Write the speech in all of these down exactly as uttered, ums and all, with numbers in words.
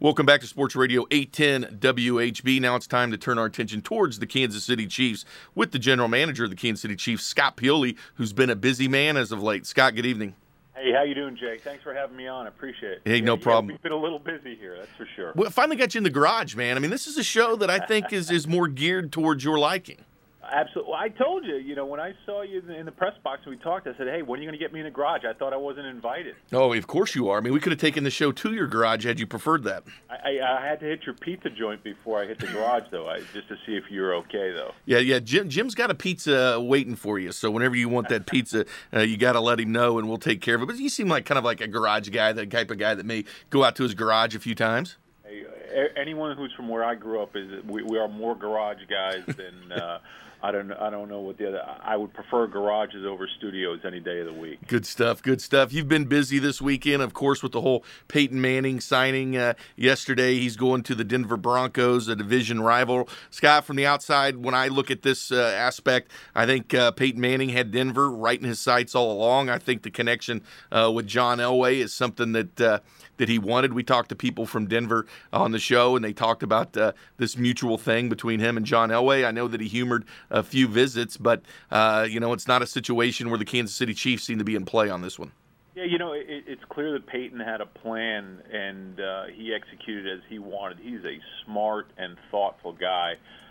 Welcome back to Sports Radio eight ten W H B. Now it's time to turn our attention towards the Kansas City Chiefs with the general manager of the Kansas City Chiefs, Scott Pioli, who's been a busy man as of late. Scott, good evening. Hey, how you doing, Jake? Thanks for having me on. I appreciate it. Hey, yeah, no yeah, problem. We've been a little busy here, that's for sure. Well, finally got you in the garage, man. I mean, this is a show that I think is, is more geared towards your liking. Absolutely. Well, I told you, you know, when I saw you in the press box and we talked, I said, hey, when are you going to get me in the garage? I thought I wasn't invited. Oh, of course you are. I mean, we could have taken the show to your garage had you preferred that. I, I, I had to hit your pizza joint before I hit the garage, though, I, just to see if you were okay, though. Yeah, yeah. Jim, Jim's got a pizza waiting for you, so whenever you want that pizza, uh, you got to let him know, and we'll take care of it. But you seem like kind of like a garage guy, the type of guy that may go out to his garage a few times. Hey, anyone who's from where I grew up is we, we are more garage guys than uh, I don't I don't know what the other. I would prefer garages over studios any day of the week. Good stuff, good stuff. You've been busy this weekend, of course, with the whole Peyton Manning signing uh, yesterday. He's going to the Denver Broncos, a division rival. Scott, from the outside, when I look at this uh, aspect, I think uh, Peyton Manning had Denver right in his sights all along. I think the connection uh, with John Elway is something that uh, that he wanted. We talked to people from Denver on the show, and they talked about uh, this mutual thing between him and John Elway. I know that he humored a few visits, but, uh, you know, it's not a situation where the Kansas City Chiefs seem to be in play on this one. Yeah, you know, it, it's clear that Peyton had a plan, and uh, he executed as he wanted. He's a smart and thoughtful guy,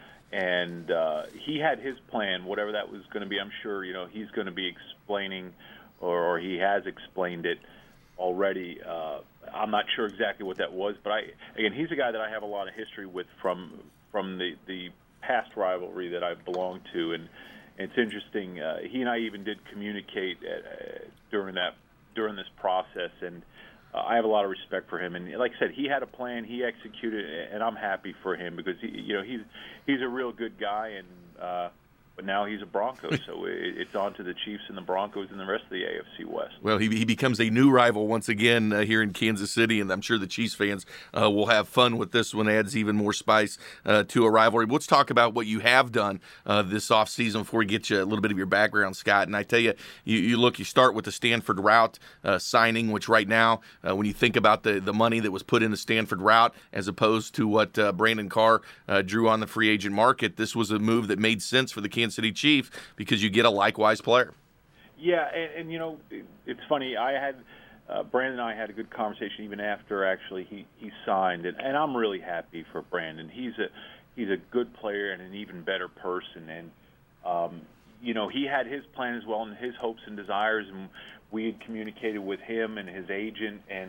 and uh, he had his plan, whatever that was going to be. I'm sure, you know, he's going to be explaining, or, or he has explained it already. Uh, I'm not sure exactly what that was, but I again, he's a guy that I have a lot of history with from from the, the past rivalry that I belonged to, and, and it's interesting. Uh, he and I even did communicate at, uh, during that during this process, and uh, I have a lot of respect for him. And like I said, he had a plan, he executed, and I'm happy for him because he, you know, he's he's a real good guy, and uh, but now he's a Broncos, so it's on to the Chiefs and the Broncos and the rest of the A F C West. Well, he, he becomes a new rival once again uh, here in Kansas City, and I'm sure the Chiefs fans uh, will have fun with this one. Adds even more spice uh, to a rivalry. Let's talk about what you have done uh, this offseason before we get you a little bit of your background, Scott. And I tell you, you, you look, you start with the Stanford route uh, signing, which right now, uh, when you think about the, the money that was put in the Stanford route as opposed to what uh, Brandon Carr uh, drew on the free agent market, this was a move that made sense for the Kansas City Chiefs because you get a likewise player. Yeah, and, and you know, it, it's funny. I had uh, Brandon and I had a good conversation even after actually he, he signed, and, and I'm really happy for Brandon. He's a he's a good player and an even better person, and um, you know, he had his plan as well and his hopes and desires, and we had communicated with him and his agent, and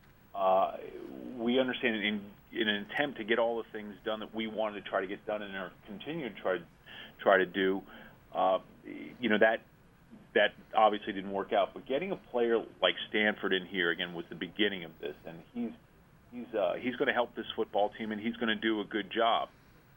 uh, we understand in, in an attempt to get all the things done that we wanted to try to get done and are continue to try try to do. Uh, you know, that that obviously didn't work out. But getting a player like Stanford in here again was the beginning of this, and he's he's uh, he's going to help this football team, and he's going to do a good job.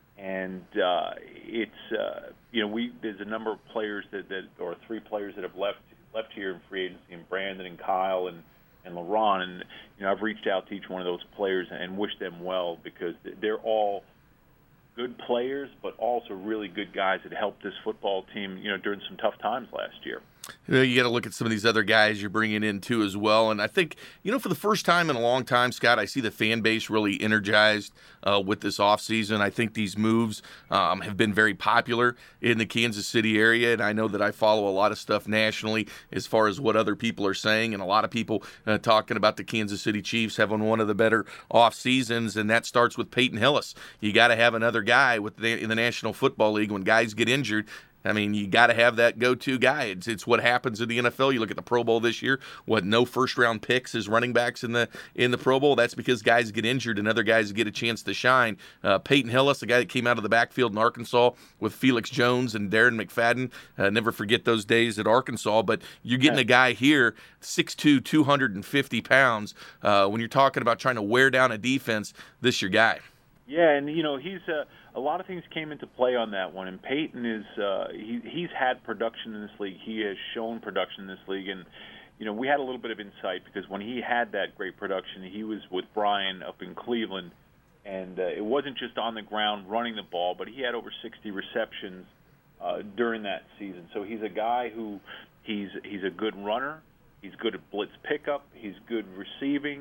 And uh, it's uh, you know we there's a number of players that, that or three players that have left left here in free agency, and Brandon and Kyle and and LaRon, and you know I've reached out to each one of those players and wished them well because they're all good players, but also really good guys that helped this football team, you know, during some tough times last year. You know, you got to look at some of these other guys you're bringing in too as well. And I think, you know, for the first time in a long time, Scott, I see the fan base really energized uh, with this offseason. I think these moves um, have been very popular in the Kansas City area. And I know that I follow a lot of stuff nationally as far as what other people are saying. And a lot of people uh, talking about the Kansas City Chiefs having one of the better off seasons. And that starts with Peyton Hillis. You got to have another guy with the, in the National Football League when guys get injured. I mean, you got to have that go-to guy. It's, it's what happens in the N F L. You look at the Pro Bowl this year. What, no first-round picks as running backs in the in the Pro Bowl? That's because guys get injured and other guys get a chance to shine. Uh, Peyton Hillis, the guy that came out of the backfield in Arkansas with Felix Jones and Darren McFadden. Uh, never forget those days at Arkansas. But you're getting a guy here, six two, two hundred fifty pounds. Uh, when you're talking about trying to wear down a defense, this is your guy. Yeah, and, you know, he's uh, a lot of things came into play on that one. And Peyton is uh, he, he's had production in this league. He has shown production in this league. And, you know, we had a little bit of insight because when he had that great production, he was with Brian up in Cleveland. And uh, it wasn't just on the ground running the ball, but he had over sixty receptions uh, during that season. So he's a guy who he's he's a good runner. He's good at blitz pickup. He's good receiving.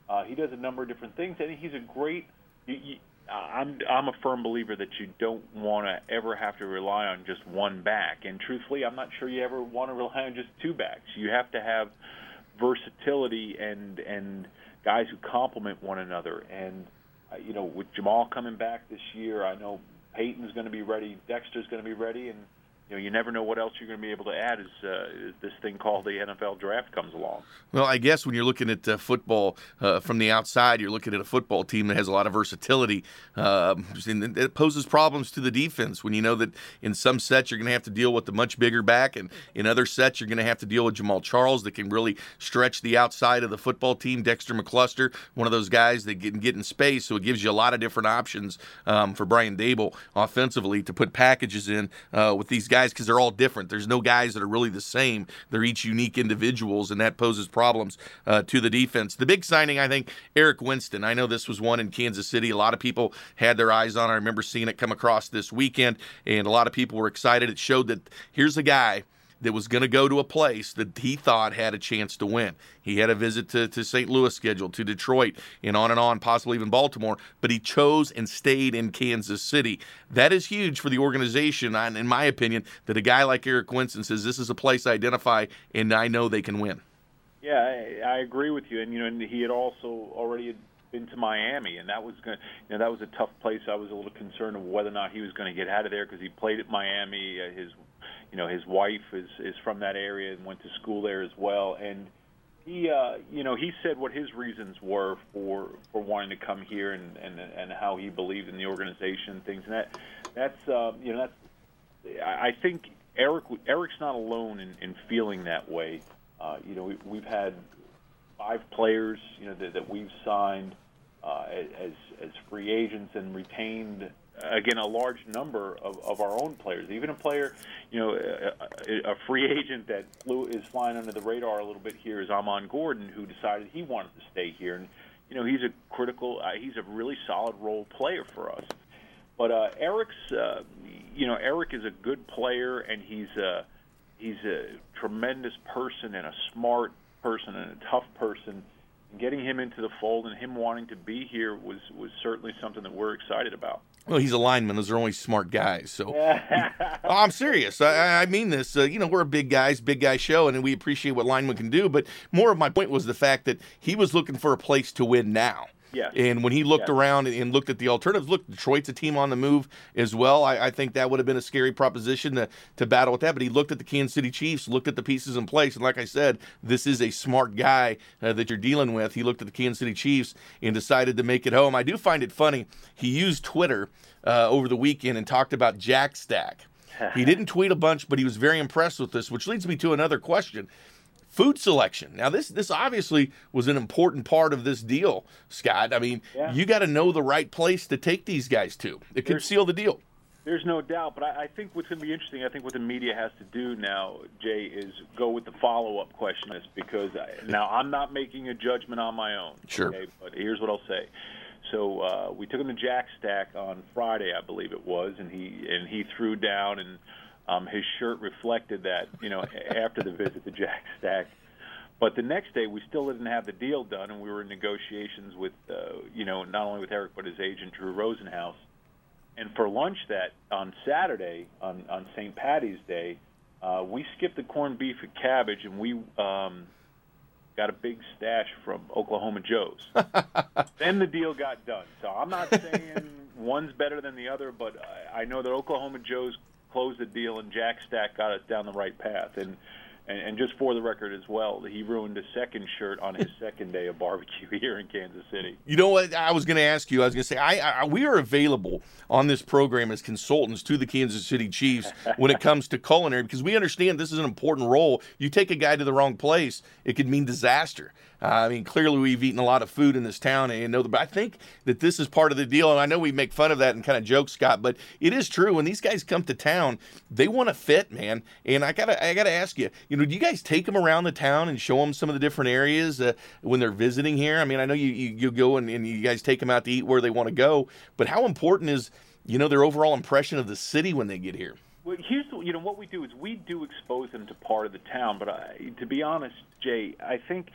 Uh, he does a number of different things, and he's a great. You, you, I'm I'm a firm believer that you don't want to ever have to rely on just one back. And truthfully, I'm not sure you ever want to rely on just two backs. You have to have versatility and and guys who complement one another. And uh, you know, with Jamal coming back this year, I know Peyton's going to be ready, Dexter's going to be ready, and you know, you never know what else you're going to be able to add as, uh, as this thing called the N F L draft comes along. Well, I guess when you're looking at uh, football uh, from the outside, you're looking at a football team that has a lot of versatility. Um, and it poses problems to the defense when you know that in some sets you're going to have to deal with the much bigger back, and in other sets you're going to have to deal with Jamal Charles that can really stretch the outside of the football team. Dexter McCluster, one of those guys that can get in space, so it gives you a lot of different options um, for Brian Daboll offensively to put packages in uh, with these guys, because they're all different. There's no guys that are really the same. They're each unique individuals, and that poses problems uh, to the defense. The big signing, I think, Eric Winston. I know this was one in Kansas City. A lot of people had their eyes on it. I remember seeing it come across this weekend, and a lot of people were excited. It showed that here's a guy that was going to go to a place that he thought had a chance to win. He had a visit to, to Saint Louis scheduled, to Detroit, and on and on, possibly even Baltimore, but he chose and stayed in Kansas City. That is huge for the organization, and in my opinion, that a guy like Eric Winston says, this is a place I identify, and I know they can win. Yeah, I, I agree with you. And, you know, and he had also already been to Miami, and that was going you know, that was a tough place. I was a little concerned of whether or not he was going to get out of there because he played at Miami. Uh, his You know, his wife is, is from that area and went to school there as well. And he, uh, you know, he said what his reasons were for, for wanting to come here and, and and how he believed in the organization and things. And that that's uh, you know that's I think Eric Eric's not alone in, in feeling that way. Uh, you know, we, we've had five players, you know, that, that we've signed uh, as as free agents and retained. Again, a large number of, of our own players. Even a player, you know, a, a free agent that flew, is flying under the radar a little bit here is Amon Gordon, who decided he wanted to stay here. And, you know, he's a critical, uh, he's a really solid role player for us. But uh, Eric's, uh, you know, Eric is a good player, and he's a, he's a tremendous person and a smart person and a tough person. Getting him into the fold and him wanting to be here was, was certainly something that we're excited about. Well, he's a lineman. Those are only smart guys. So oh, I'm serious. I, I mean this. Uh, you know, we're a big guys, big guy show, and we appreciate what linemen can do. But more of my point was the fact that he was looking for a place to win now. Yes. And when he looked yes. around and looked at the alternatives, look, Detroit's a team on the move as well. I, I think that would have been a scary proposition to, to battle with that. But he looked at the Kansas City Chiefs, looked at the pieces in place. And like I said, this is a smart guy uh, that you're dealing with. He looked at the Kansas City Chiefs and decided to make it home. I do find it funny. He used Twitter uh, over the weekend and talked about Jack Stack. He didn't tweet a bunch, but he was very impressed with this, which leads me to another question. Food selection. Now, this this obviously was an important part of this deal, Scott. I mean, yeah. you got to know the right place to take these guys to. It could seal the deal. There's no doubt, but I, I think what's going to be interesting, I think what the media has to do now, Jay, is go with the follow-up question, because I, now I'm not making a judgment on my own. Sure. Okay, but here's what I'll say. So uh, we took him to Jack Stack on Friday, I believe it was, and he and he threw down, and um, his shirt reflected that, you know, after the visit to Jack Stack. But the next day, we still didn't have the deal done, and we were in negotiations with, uh, you know, not only with Eric but his agent, Drew Rosenhaus. And for lunch that on Saturday, on, on Saint Patty's Day, uh, we skipped the corned beef and cabbage, and we um, got a big stash from Oklahoma Joe's. Then the deal got done. So I'm not saying one's better than the other, but I, I know that Oklahoma Joe's closed the deal, and Jack Stack got us down the right path. And And just for the record as well, he ruined a second shirt on his second day of barbecue here in Kansas City. You know what? I was going to ask you. I was going to say, I, I we are available on this program as consultants to the Kansas City Chiefs when it comes to culinary, because we understand this is an important role. You take a guy to the wrong place, it could mean disaster. Uh, I mean, clearly we've eaten a lot of food in this town, and know, but I think that this is part of the deal. And I know we make fun of that and kind of joke, Scott, but it is true. When these guys come to town, they want to fit, man. And I gotta, I gotta ask you, you know, do you guys take them around the town and show them some of the different areas uh, when they're visiting here? I mean, I know you you, you go and, and you guys take them out to eat where they want to go, but how important is, you know, their overall impression of the city when they get here? Well, here's the, you know what we do is we do expose them to part of the town, but I, to be honest, Jay, I think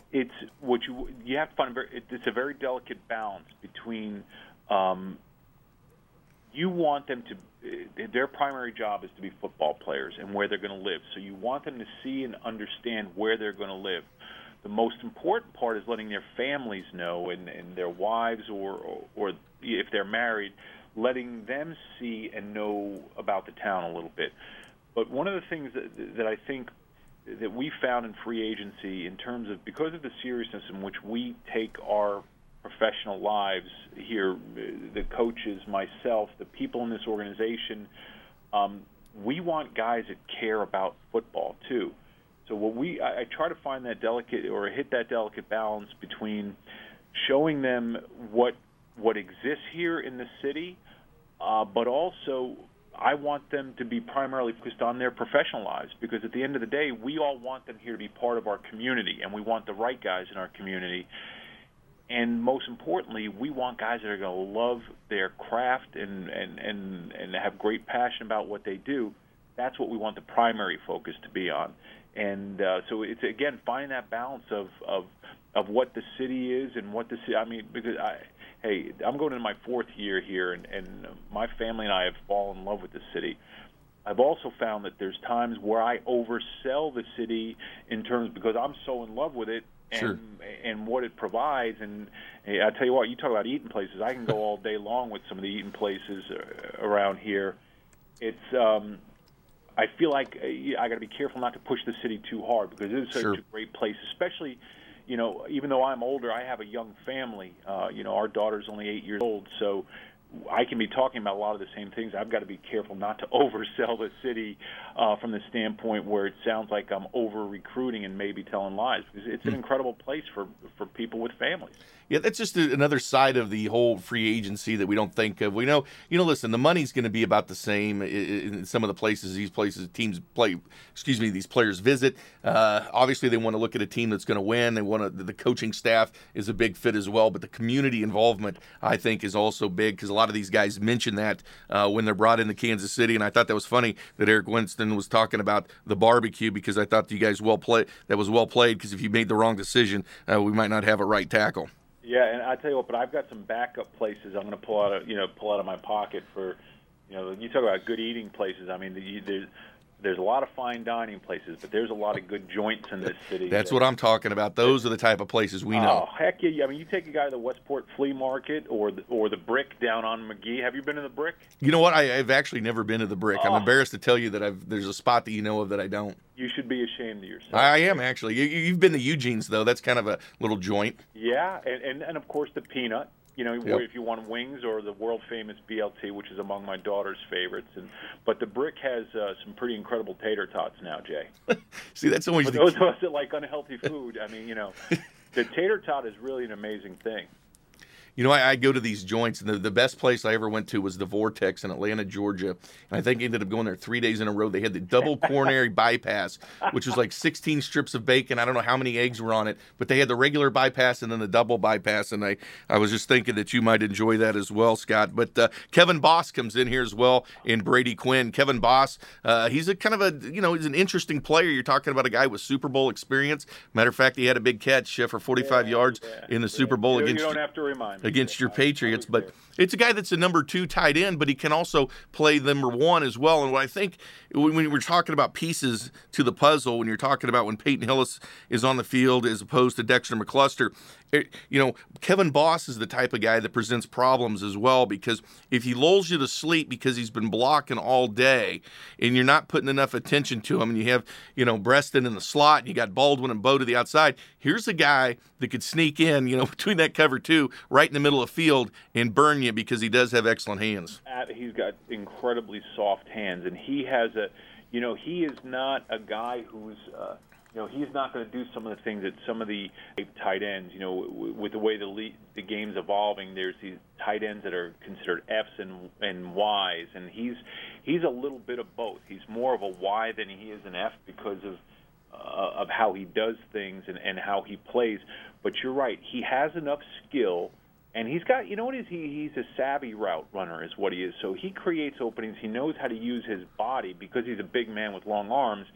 it's what you you have to find. Very, it's a very delicate balance between um, you want them to. Their primary job is to be football players and where they're going to live. So you want them to see and understand where they're going to live. The most important part is letting their families know, and, and their wives, or, or or if they're married, letting them see and know about the town a little bit. But one of the things that, that I think that we found in free agency, in terms of, because of the seriousness in which we take our professional lives here, the coaches, myself, the people in this organization, um, we want guys that care about football too. So what we, I, I try to find that delicate, or hit that delicate balance between showing them what what exists here in the city, uh, but also I want them to be primarily focused on their professional lives, because at the end of the day, we all want them here to be part of our community, and we want the right guys in our community. And most importantly, we want guys that are going to love their craft and, and, and, and have great passion about what they do. That's what we want the primary focus to be on. And uh, so it's, again, finding that balance of, of of what the city is and what the city, I mean, because, I, hey, I'm going into my fourth year here, and, and my family and I have fallen in love with the city. I've also found that there's times where I oversell the city in terms, because I'm so in love with it, and sure. and what it provides. And hey, I tell you what, you talk about eating places. I can go all day long with some of the eating places uh, around here. It's um, I feel like uh, I got to be careful not to push the city too hard, because it is such sure. a great place. Especially, you know, even though I'm older, I have a young family. Uh, you know, our daughter's only eight years old, so I can be talking about a lot of the same things. I've got to be careful not to oversell the city uh, from the standpoint where it sounds like I'm over-recruiting and maybe telling lies, because it's an incredible place for, for people with families. Yeah, that's just another side of the whole free agency that we don't think of. We know, you know, listen, the money's going to be about the same in some of the places these places teams play. Excuse me, these players visit. Uh, obviously, they want to look at a team that's going to win. They want to. The coaching staff is a big fit as well, but the community involvement, I think, is also big, because a lot of these guys mention that uh, when they're brought into Kansas City. And I thought that was funny that Eric Winston was talking about the barbecue, because I thought you guys well played. That was well played, because if you made the wrong decision, uh, we might not have a right tackle. Yeah, and I tell you what, but I've got some backup places I'm going to pull out of, you know, pull out of my pocket for, you know, you talk about good eating places. I mean, there's there's a lot of fine dining places, but there's a lot of good joints in this city. That's that, what I'm talking about. Those are the type of places we know. Oh, heck yeah. I mean, you take a guy to the Westport Flea Market or the, or the Brick down on McGee. Have you been to the Brick? You know what? I, I've actually never been to the Brick. Oh. I'm embarrassed to tell you that I've there's a spot that you know of that I don't. You should be ashamed of yourself. I am, actually. You, you've been to Eugene's, though. That's kind of a little joint. Yeah, and, and, and of course the Peanut. You know, Yep. if you want wings, or the world-famous B L T, which is among my daughter's favorites. And But the Brick has uh, some pretty incredible tater tots now, Jay. See, that's always For the those of us that like unhealthy food, I mean, you know, the tater tot is really an amazing thing. You know, I, I go to these joints, and the, the best place I ever went to was the Vortex in Atlanta, Georgia. And I think I ended up going there three days in a row. They had the double coronary bypass, which was like sixteen strips of bacon. I don't know how many eggs were on it, but they had the regular bypass and then the double bypass. And I, I was just thinking that you might enjoy that as well, Scott. But uh, Kevin Boss comes in here as well, and Brady Quinn. Kevin Boss, uh, he's a kind of a, you know, he's an interesting player. You're talking about a guy with Super Bowl experience. Matter of fact, he had a big catch uh, for forty-five Yeah, yards yeah, in the yeah. Super Bowl You, against you don't have to remind me. against your I- Patriots, I was but there. it's a guy that's a number two tight end, but he can also play number one as well. And what I think when, when we're talking about pieces to the puzzle, when you're talking about when Peyton Hillis is on the field as opposed to Dexter McCluster, it, you know, Kevin Boss is the type of guy that presents problems as well, because if he lulls you to sleep because he's been blocking all day and you're not putting enough attention to him, and you have, you know, Breston in the slot and you got Baldwin and Bo to the outside, here's a guy that could sneak in, you know, between that cover two, right in the middle of the field and burn you, because he does have excellent hands. He's got incredibly soft hands, and he has a, you know, he is not a guy who's, uh, you know, he's not going to do some of the things that some of the tight ends, you know, w- with the way the le- the game's evolving, there's these tight ends that are considered F's and and Y's, and he's he's a little bit of both. He's more of a Y than he is an F because of uh, of how he does things and, and how he plays. But you're right, he has enough skill. And he's got, you know what is he? He's a savvy route runner is what he is. So he creates openings. He knows how to use his body because he's a big man with long arms.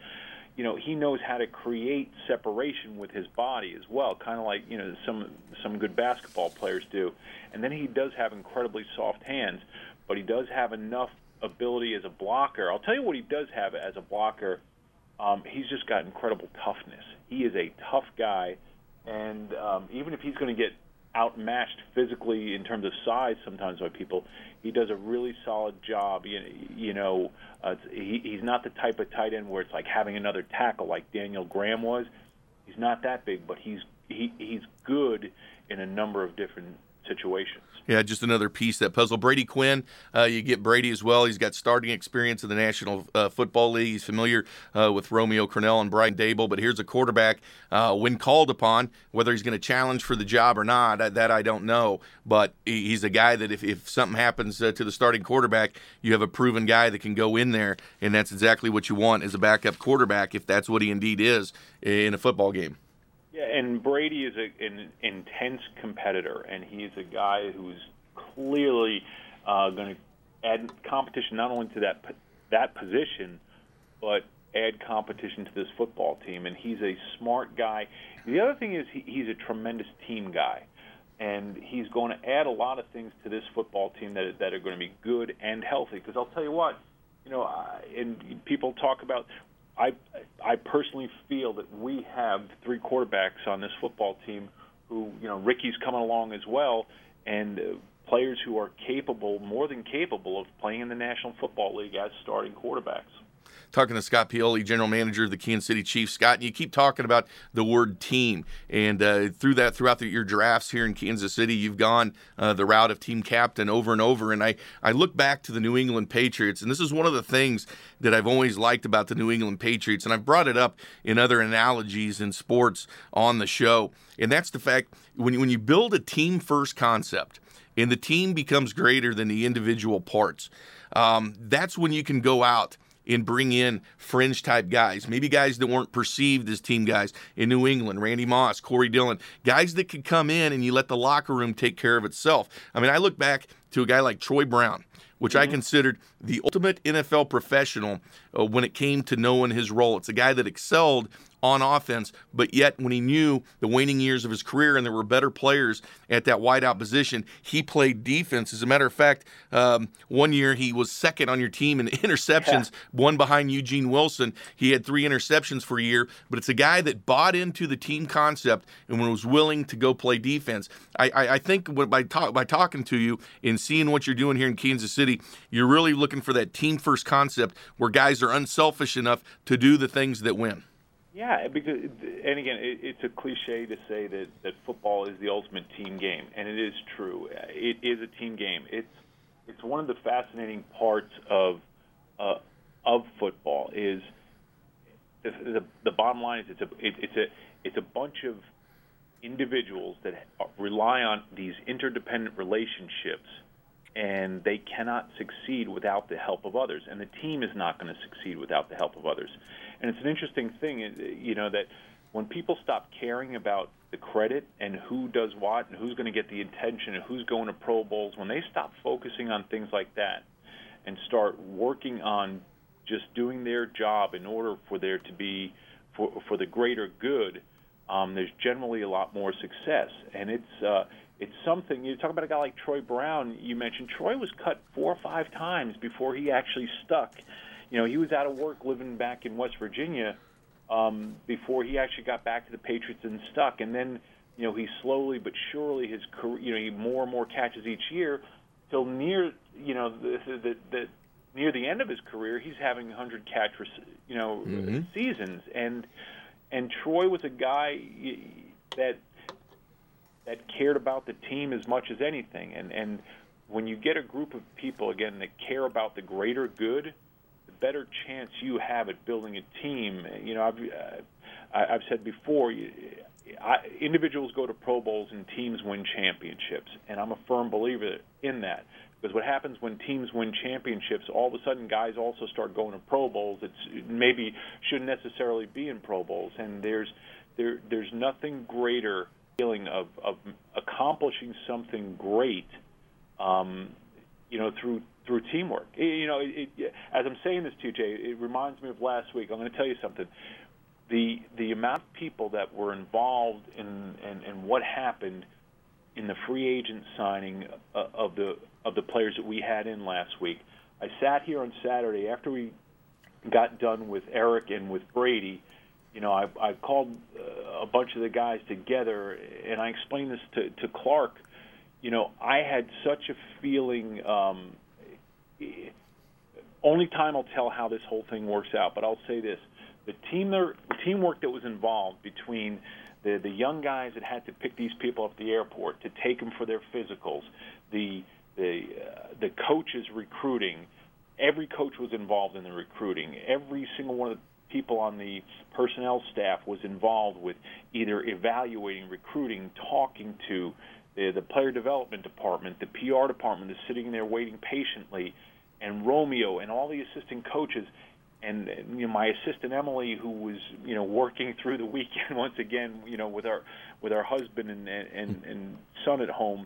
you know, he knows how to create separation with his body as well, kind of like, you know, some some good basketball players do. And then he does have incredibly soft hands, but he does have enough ability as a blocker. I'll tell you what he does have as a blocker. Um, he's just got incredible toughness. He is a tough guy, and um, even if he's going to get outmatched physically in terms of size sometimes by people, he does a really solid job. You, you know, uh, he, he's not the type of tight end where it's like having another tackle like Daniel Graham was. He's not that big, but he's he, he's good in a number of different situations. Yeah, just another piece that puzzle. Brady Quinn, uh, you get Brady as well. He's got starting experience in the National uh, Football League. He's familiar uh, with Romeo Crennel and Brian Dable. But here's a quarterback, uh, when called upon, whether he's going to challenge for the job or not, that, that I don't know. But he's a guy that if, if something happens uh, to the starting quarterback, you have a proven guy that can go in there, and that's exactly what you want as a backup quarterback, if that's what he indeed is in a football game. Yeah, and Brady is a, an intense competitor, and he's a guy who's clearly uh, going to add competition not only to that that position, but add competition to this football team. And he's a smart guy. The other thing is he, he's a tremendous team guy, and he's going to add a lot of things to this football team that that are going to be good and healthy. Because I'll tell you what, you know, uh, and people talk about. I I personally feel that we have three quarterbacks on this football team who, you know, Ricky's coming along as well, and uh, players who are capable, more than capable, of playing in the National Football League as starting quarterbacks. Talking to Scott Pioli, general manager of the Kansas City Chiefs. Scott, and you keep talking about the word team, and uh, through that, throughout the, your drafts here in Kansas City, you've gone uh, the route of team captain over and over. And I, I look back to the New England Patriots, and this is one of the things that I've always liked about the New England Patriots, and I've brought it up in other analogies in sports on the show, and that's the fact when you, when you build a team-first concept, and the team becomes greater than the individual parts, um, that's when you can go out and bring in fringe-type guys, maybe guys that weren't perceived as team guys in New England, Randy Moss, Corey Dillon, guys that could come in and you let the locker room take care of itself. I mean, I look back to a guy like Troy Brown, which mm-hmm. I considered the ultimate N F L professional uh, when it came to knowing his role. It's a guy that excelled on offense, but yet when he knew the waning years of his career and there were better players at that wideout position, he played defense. As a matter of fact, um, one year he was second on your team in interceptions, yeah. one behind Eugene Wilson. He had three interceptions for a year, but it's a guy that bought into the team concept and was willing to go play defense. I, I, I think by, talk, by talking to you and seeing what you're doing here in Kansas City, you're really looking for that team-first concept where guys are unselfish enough to do the things that win. Yeah, because, and again, it, it's a cliche to say that, that football is the ultimate team game, and it is true. It is a team game. It's it's one of the fascinating parts of uh, of football. Is the, the the bottom line is it's a it, it's a it's a bunch of individuals that rely on these interdependent relationships, and they cannot succeed without the help of others, and the team is not going to succeed without the help of others. And it's an interesting thing, you know, that when people stop caring about the credit and who does what and who's going to get the attention and who's going to Pro Bowls, when they stop focusing on things like that and start working on just doing their job in order for there to be, for, for the greater good, um, there's generally a lot more success. And it's uh, it's something, you talk about a guy like Troy Brown, you mentioned Troy was cut four or five times before he actually stuck. You know, he was out of work living back in West Virginia um, before he actually got back to the Patriots and stuck. And then, you know, he slowly but surely, his career, you know, he more and more catches each year till near, you know, the, the, the, near the end of his career, he's having one hundred catch, you know, mm-hmm. seasons. And and Troy was a guy that that cared about the team as much as anything. And and when you get a group of people, again, that care about the greater good, better chance you have at building a team. You know, I've uh, I've said before, I, individuals go to Pro Bowls and teams win championships, and I'm a firm believer in that. Because what happens when teams win championships, all of a sudden guys also start going to Pro Bowls. It's it maybe shouldn't necessarily be in Pro Bowls, and there's there there's nothing greater feeling of of accomplishing something great. Um, you know, through through teamwork. You know, it, it, as I'm saying this to you, Jay, it reminds me of last week. I'm going to tell you something. The the amount of people that were involved in, in, in what happened in the free agent signing uh, of the of the players that we had in last week. I sat here on Saturday after we got done with Eric and with Brady. You know, I, I called uh, a bunch of the guys together, and I explained this to, to Clark. You know, I had such a feeling. Um, only time will tell how this whole thing works out. But I'll say this: the team, there, the teamwork that was involved between the the young guys that had to pick these people up at the airport to take them for their physicals, the the uh, the coaches recruiting. Every coach was involved in the recruiting. Every single one of the people on the personnel staff was involved with either evaluating, recruiting, talking to the, the player development department, the P R department is sitting there waiting patiently, and Romeo and all the assistant coaches, and, and you know, my assistant Emily, who was you know working through the weekend once again, you know with our with our husband and and, and son at home.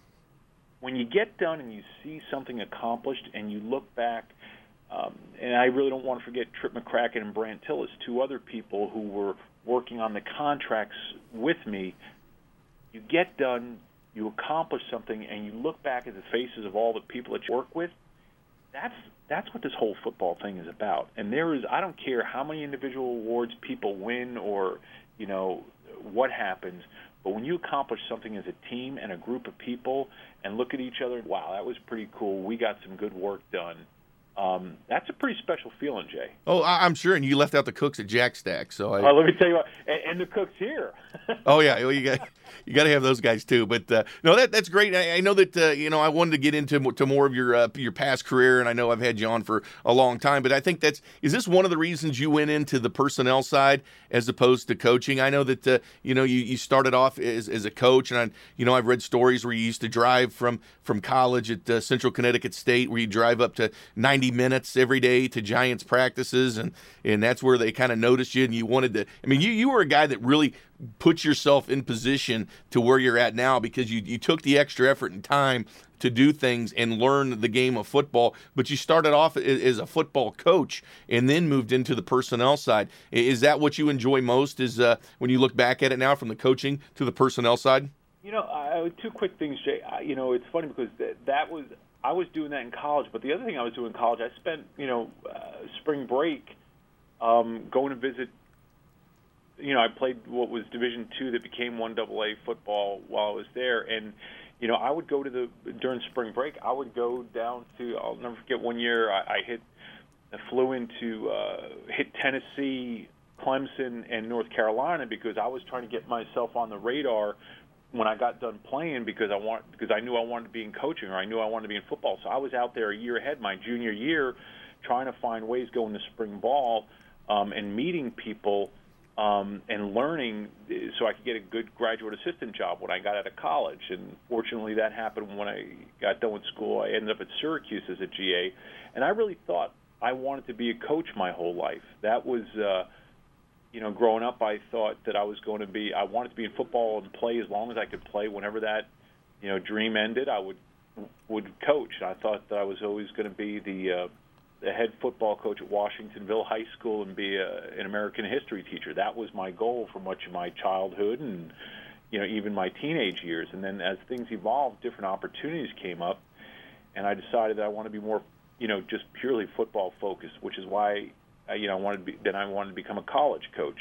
When you get done and you see something accomplished, and you look back. Um, and I really don't want to forget Trip McCracken and Brant Tillis, two other people who were working on the contracts with me. You get done, you accomplish something, and you look back at the faces of all the people that you work with. That's that's what this whole football thing is about. And there is, I don't care how many individual awards people win or, you know, what happens, but when you accomplish something as a team and a group of people and look at each other, wow, that was pretty cool. We got some good work done. Um, that's a pretty special feeling, Jay. Oh, I- I'm sure, and you left out the cooks at Jack Stack, so I... Uh, let me tell you what, and, and the cooks here. Oh yeah, well, you got you got to have those guys too. But uh, no, that that's great. I, I know that uh, you know I wanted to get into to more of your uh, your past career, and I know I've had you on for a long time. But I think that's is this one of the reasons you went into the personnel side as opposed to coaching? I know that uh, you know you, you started off as, as a coach, and I, you know I've read stories where you used to drive from from college at uh, Central Connecticut State, where you drive up to ninety minutes every day to Giants practices, and and that's where they kind of noticed you, and you wanted to. I mean, you you were a guy that really put yourself in position to where you're at now because you, you took the extra effort and time to do things and learn the game of football, but you started off as a football coach and then moved into the personnel side. Is that what you enjoy most is uh, when you look back at it now from the coaching to the personnel side? You know, I, two quick things, Jay. I, you know, it's funny because that, that was I was doing that in college, but the other thing I was doing in college, I spent, you know, uh, spring break um, going to visit. You know, I played what was Division Two that became one double A football while I was there, and you know, I would go to the during spring break. I would go down to. I'll never forget one year I, I hit, I flew into uh, hit Tennessee, Clemson, and North Carolina because I was trying to get myself on the radar when I got done playing because I want because I knew I wanted to be in coaching or I knew I wanted to be in football. So I was out there a year ahead, my junior year, trying to find ways going to spring ball um, and meeting people. Um, and learning so I could get a good graduate assistant job when I got out of college. And fortunately that happened when I got done with school. I ended up at Syracuse as a G A. And I really thought I wanted to be a coach my whole life. That was, uh, you know, growing up I thought that I was going to be, I wanted to be in football and play as long as I could play. Whenever that, you know, dream ended, I would would coach. I thought that I was always going to be the uh, the head football coach at Washingtonville High School and be a, an American history teacher. That was my goal for much of my childhood and, you know, even my teenage years. And then as things evolved, different opportunities came up, and I decided that I want to be more, you know, just purely football focused, which is why, uh, you know, I wanted to be, then I wanted to become a college coach.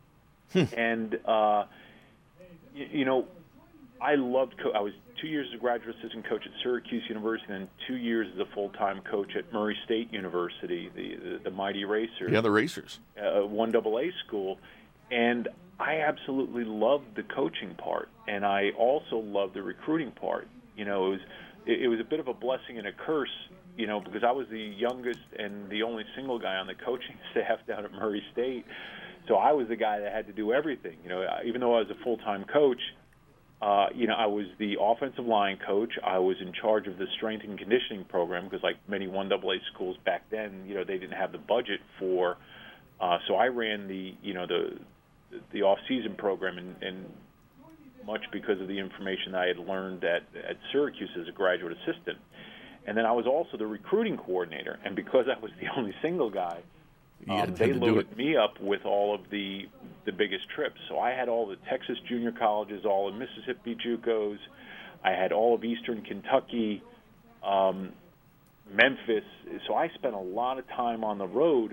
and, uh, you, you know, I loved, co- I was two years as a graduate assistant coach at Syracuse University and then two years as a full-time coach at Murray State University, the, the, the Mighty Racers. Yeah, the Racers. Uh, one double A school. And I absolutely loved the coaching part, and I also loved the recruiting part. You know, it was, it, it was a bit of a blessing and a curse, you know, because I was the youngest and the only single guy on the coaching staff down at Murray State. So I was the guy that had to do everything. You know, even though I was a full-time coach, Uh, you know, I was the offensive line coach. I was in charge of the strength and conditioning program because, like many one double A schools back then, you know, they didn't have the budget for. Uh, so I ran the, you know, the the off-season program, and, and much because of the information that I had learned at at Syracuse as a graduate assistant. And then I was also the recruiting coordinator. And because I was the only single guy, Yeah, um, they loaded me up with all of the the biggest trips. So I had all the Texas junior colleges, all the Mississippi JUCOs. I had all of Eastern Kentucky, um, Memphis. So I spent a lot of time on the road.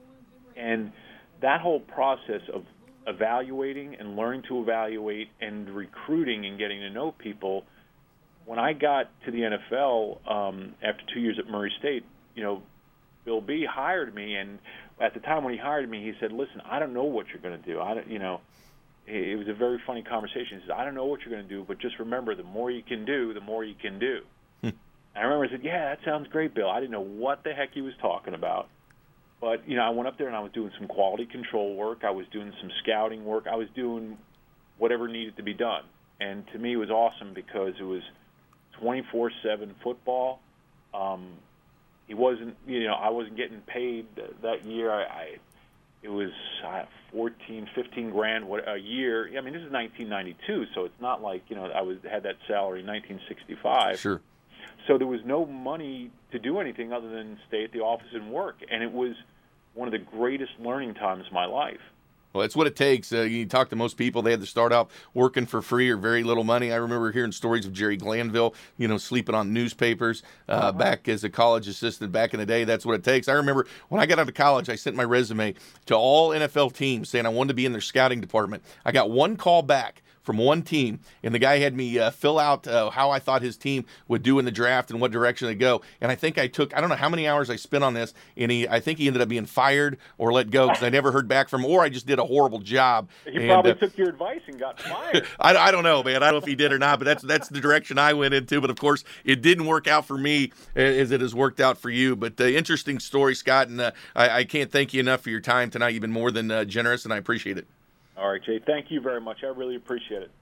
And that whole process of evaluating and learning to evaluate and recruiting and getting to know people, when I got to the N F L um, after two years at Murray State, you know, Bill B hired me, and at the time when he hired me, he said, "Listen, I don't know what you're going to do. I don't, you know." It was a very funny conversation. He said, "I don't know what you're going to do, but just remember, the more you can do, the more you can do." And I remember I said, "Yeah, that sounds great, Bill." I didn't know what the heck he was talking about, but you know, I went up there and I was doing some quality control work. I was doing some scouting work. I was doing whatever needed to be done, and to me, it was awesome because it was twenty-four seven football. Um, He wasn't, you know, I wasn't getting paid that year. I, I it was uh, fourteen, fifteen grand a year. I mean, this is nineteen ninety-two, so it's not like, you know, I was had that salary in nineteen sixty-five. Sure. So there was no money to do anything other than stay at the office and work, and it was one of the greatest learning times of my life. Well, that's what it takes. Uh, you talk to most people, they had to start out working for free or very little money. I remember hearing stories of Jerry Glanville, you know, sleeping on newspapers uh, uh-huh. back as a college assistant back in the day. That's what it takes. I remember when I got out of college, I sent my resume to all N F L teams saying I wanted to be in their scouting department. I got one call back from one team, and the guy had me uh, fill out uh, how I thought his team would do in the draft and what direction they go. And I think I took, I don't know how many hours I spent on this, and he, I think he ended up being fired or let go because I never heard back from him, or I just did a horrible job. He and, probably uh, took your advice and got fired. I, I don't know, man. I don't know if he did or not, but that's that's the direction I went into. But, of course, it didn't work out for me as it has worked out for you. But uh, interesting story, Scott, and uh, I, I can't thank you enough for your time tonight. You've been more than uh, generous, and I appreciate it. All right, Jay. Thank you very much. I really appreciate it.